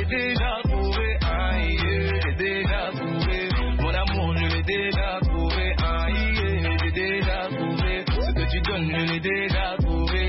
l'ai déjà trouvé. Aïe, j'ai déjà trouvé. Mon amour, je l'ai déjà trouvé. Aïe, j'ai déjà trouvé. Ce que tu donnes, je l'ai déjà trouvé.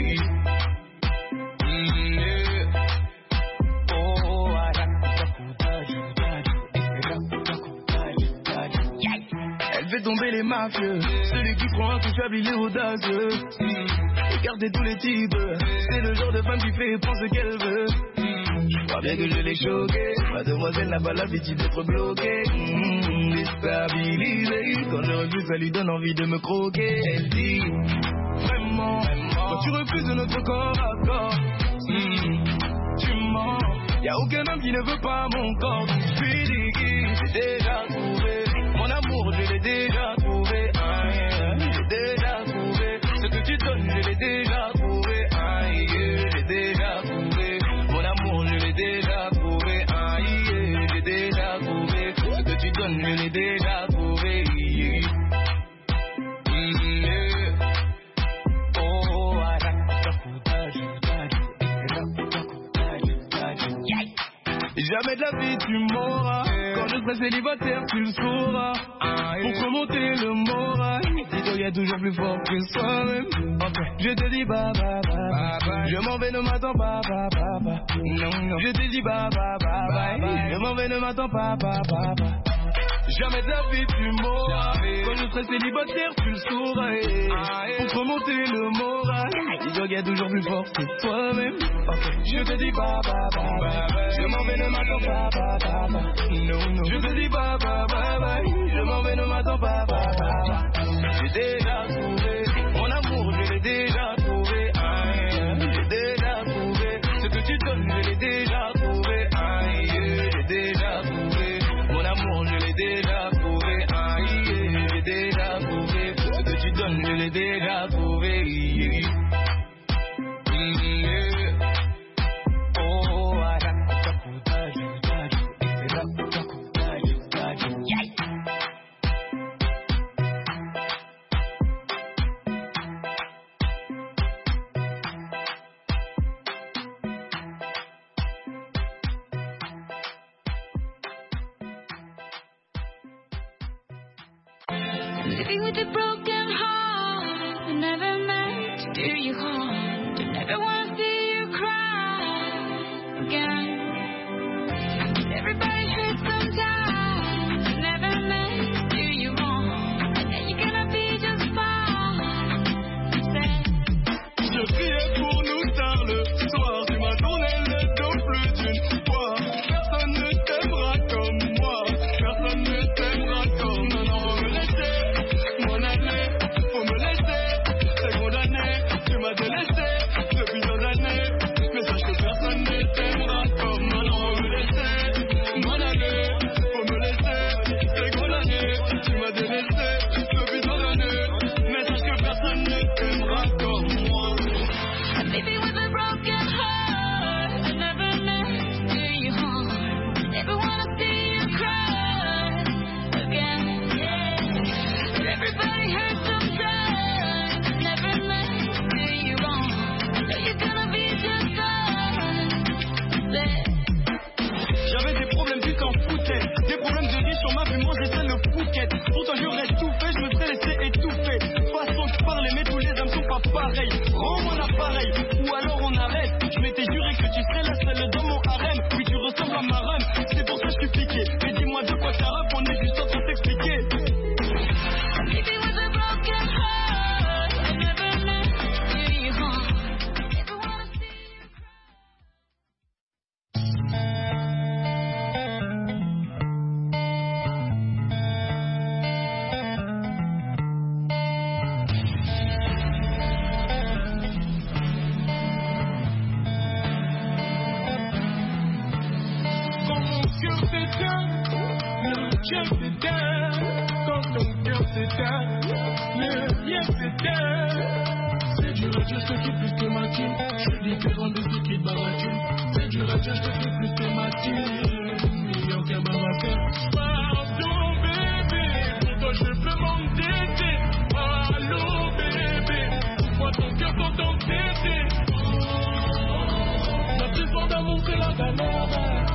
Elle fait tomber les mafieux, celui qui prend intouchable, il est audacieux. Regardez tous les types, c'est le genre de femme qui fait et prend ce qu'elle veut. Je crois bien que je l'ai choquée, mademoiselle n'a pas l'habitude d'être bloquée. Déstabilisée, quand je refuse ça lui donne envie de me croquer. Elle dit, vraiment, quand tu refuses notre corps à corps, tu mens. Y'a aucun homme qui ne veut pas mon corps. Je suis dit, j'ai déjà trouvé. Mon amour, je l'ai déjà trouvé. J'ai déjà trouvé. Ce que tu donnes, je l'ai déjà trouvé. J'ai déjà trouvé. Mon amour, je l'ai déjà trouvé. J'ai déjà trouvé. Ce que tu donnes, je l'ai déjà trouvé. Jamais de la vie tu m'auras. Quand je serai célibataire tu le sauras. Pour remonter le moral, dis-toi y'a toujours plus fort que soi-même. Je te dis bye bye bye bye. Je m'en vais, ne m'attends pas bye bye bye. Non, je te dis bye bye bye bye. Je m'en vais, ne m'attends pas bye bye bye. Jamais de la vie tu m'auras. Quand je serai célibataire tu le sauras. Pour remonter le moral, dis-toi y'a toujours plus fort que toi-même. Je te dis bye bye bye bye. Je m'en vais, ne m'attends pas bye bye bye. Non, je te dis bye bye bye bye. Je m'en vais, ne m'attends pas bye bye bye. J'ai déjà trouvé mon amour, je l'ai déjà trouvé. J'ai déjà trouvé ce que tu donnes, je l'ai déjà trouvé. J'ai déjà trouvé mon amour, je l'ai déjà trouvé. J'ai déjà trouvé ce que tu donnes, je l'ai déjà trouvé. Living with a broken heart, I never meant to do you harm. Don't ever wanna see you cry again. Everybody hurts sometimes, I never meant to do you harm. And then you're gonna be just fine. Je priais pour nous tard le soir, tu m'as tourné le dos plus d'une fois. Personne ne t'aimera comme moi, personne ne t'aimera comme moi. Faut me laisser, c'est condamné, tu m'as délaissé depuis des années, mais sache que personne ne t'aimera comme moi. Non, me laisser, m'en aller, faut me laisser, c'est condamné, tu m'as délaissé depuis des années, mais sache que personne ne t'aimera comme moi. I'm living with a broken heart, I never meant to do you harm. Never wanna see you cry again, yeah. Everybody hurts sometimes, I never meant to do you wrong. I know you're gonna be just fine. J'avais des problèmes, tu t'en foutais. Des problèmes de riche, on m'a vu manger seul le Phuket. Pourtant j'aurais tout fait, je me serais laissé étouffer. Façon de parler, mais tous les hommes sont pas pareils. Rends-moi l'appareil, ou alors on arrête. Je m'étais juré que tu serais la seule dans mon harem. Oui, tu ressembles à ma reine, c'est pour ça que je suis piqué. Mais dis-moi de quoi t'as rap, on est juste en train de t'expliquer. I'm living with a broken heart, I never meant to do you harm. Never wanna see you Quand mon cœur s'éteint, le cœur s'éteint. Quand ton cœur s'éteint, le lien s'éteint. C'est dur à dire, je te quitte plus que ma team. Je suis différent de ceux qui te baratulent. C'est dur à dire, je te quitte plus que ma team. Il n'y a aucun baratin. Pardon bébé, pour toi je peux m'entêter. Allô bébé, pourquoi ton cœur t'entend péter? T'as plus fort d'amour que la galère.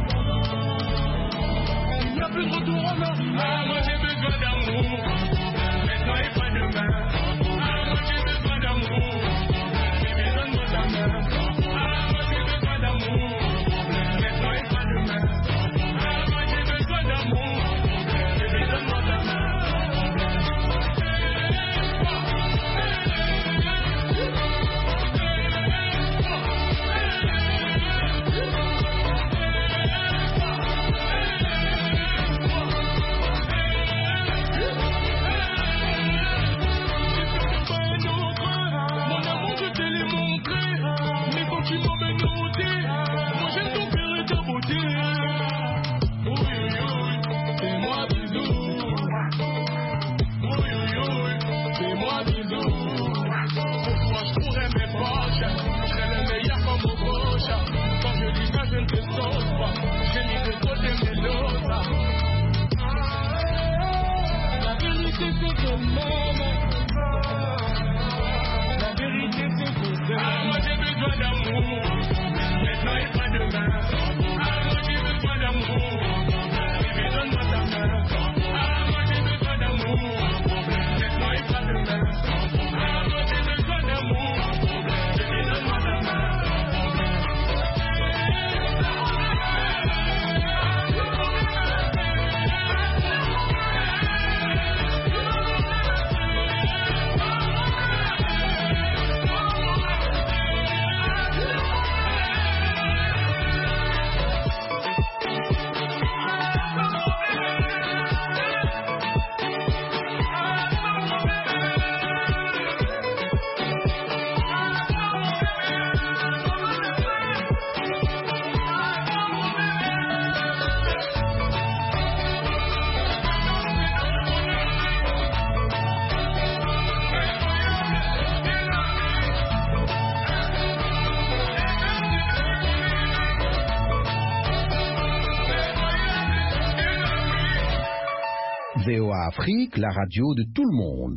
plus de retour en arrière. Ah, moi j'ai besoin d'amour, maintenant et pas demain. Ah, moi j'ai besoin d'amour, bébé donne-moi ta main. Ah, moi j'ai besoin d'amour, maintenant et pas demain. Ah, moi j'ai besoin d'amour, bébé donne-moi ta main. VOA Afrique, la radio de tout le monde.